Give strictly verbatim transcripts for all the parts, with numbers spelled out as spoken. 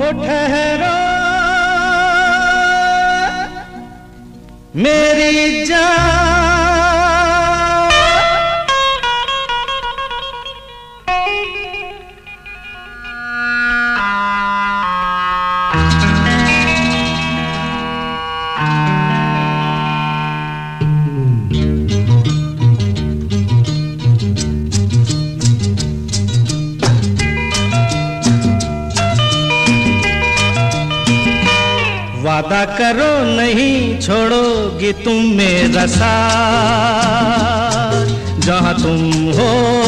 ठहरो मेरी जान, वादा करो नहीं छोड़ोगी तुम मेरा साथ, जहाँ तुम हो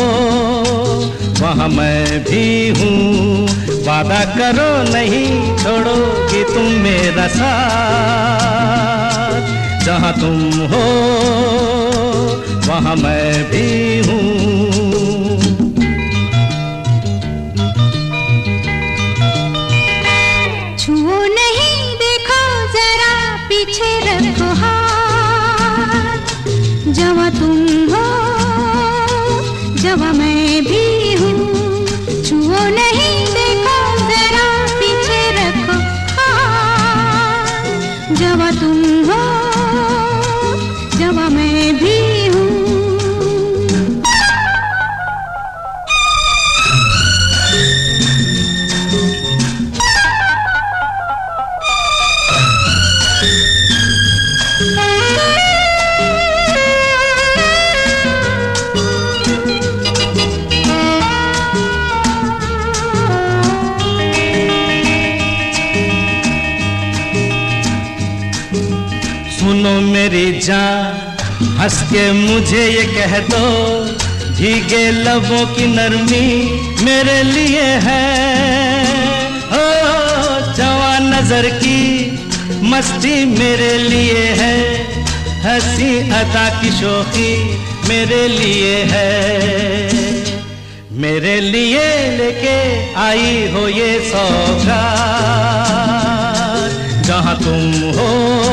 वहाँ मैं भी हूँ। वादा करो नहीं छोड़ोगी तुम मेरा साथ, जहाँ तुम हो वहाँ मैं भी हूँ। पीछे रखो हाथ, जहाँ तुम हो जहाँ मैं भी हूँ। छुओ नहीं देखो जरा पीछे रखो हाथ, जहाँ तुम हो जहाँ मैं भी हूँ। सुनो मेरी जान, हंस के मुझे ये कह दो, भीगे लबों की नरमी मेरे लिए है। ओ जवान नजर की मस्ती मेरे लिए है, हंसी अदा की शोखी मेरे लिए है। मेरे लिए लेके आई हो ये सौगात, जहाँ तुम हो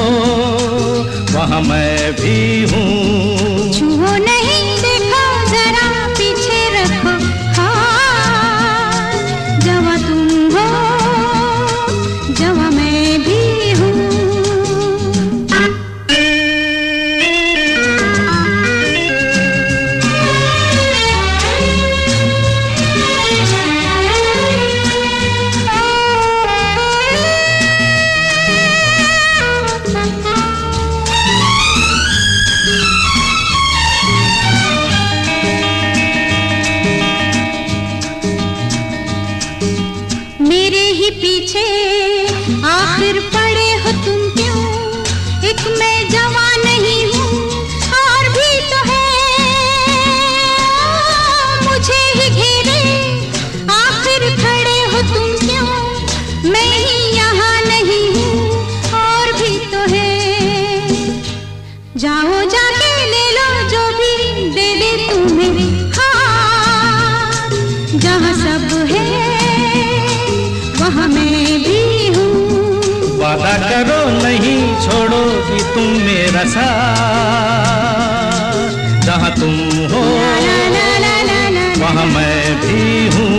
वहाँ मैं भी हूँ। छुओ नहीं देखो जरा पीछे रखो हाथ, जहाँ तुम हो जहाँ मैं भी हूँ। मेरे ही पीछे आखिर पड़े हो तुम क्यों? एक मैं जवान नहीं हूँ और भी तो है, मुझे ही घेरे आखिर खड़े हो तुम क्यों? मैं ही यहाँ नहीं हूँ और भी तो है। जाओ जाके ले लो जो भी दे दे तुम्हें हाथ, जहाँ सब है वहाँ मैं भी हूँ। वादा करो नहीं छोड़ोगी तुम मेरा साथ, जहाँ तुम हो वहाँ मैं भी हूँ।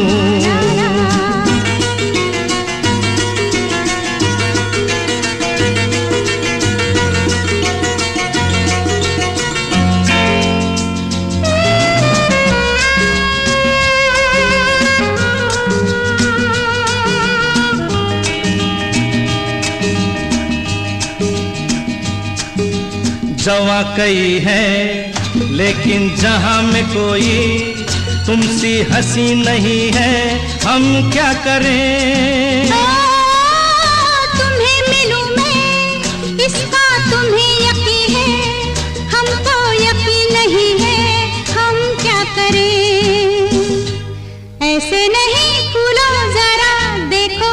जवां कई है लेकिन जहां में कोई तुमसी हंसी नहीं है, हम क्या करें? ओ, तुम्हें मिलूं मैं इसका तुम्हें यकीन है, हमको यकीन नहीं है, हम क्या करें? ऐसे नहीं फूलो जरा देखो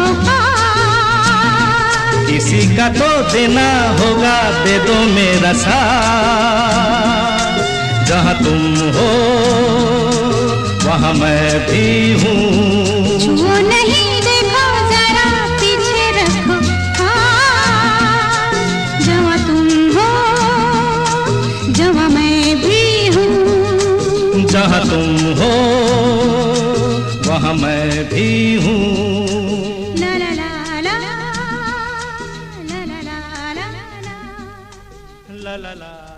औकात, किसी का तो देना होगा, दे दो मेरा साथ, जहाँ तुम हो वहाँ मैं भी हूँ। छुओ नहीं देखो जरा पीछे रखो हाथ, जहाँ तुम हो जहाँ मैं भी हूँ। जहाँ तुम हो वहाँ मैं भी हूँ। ला ला ला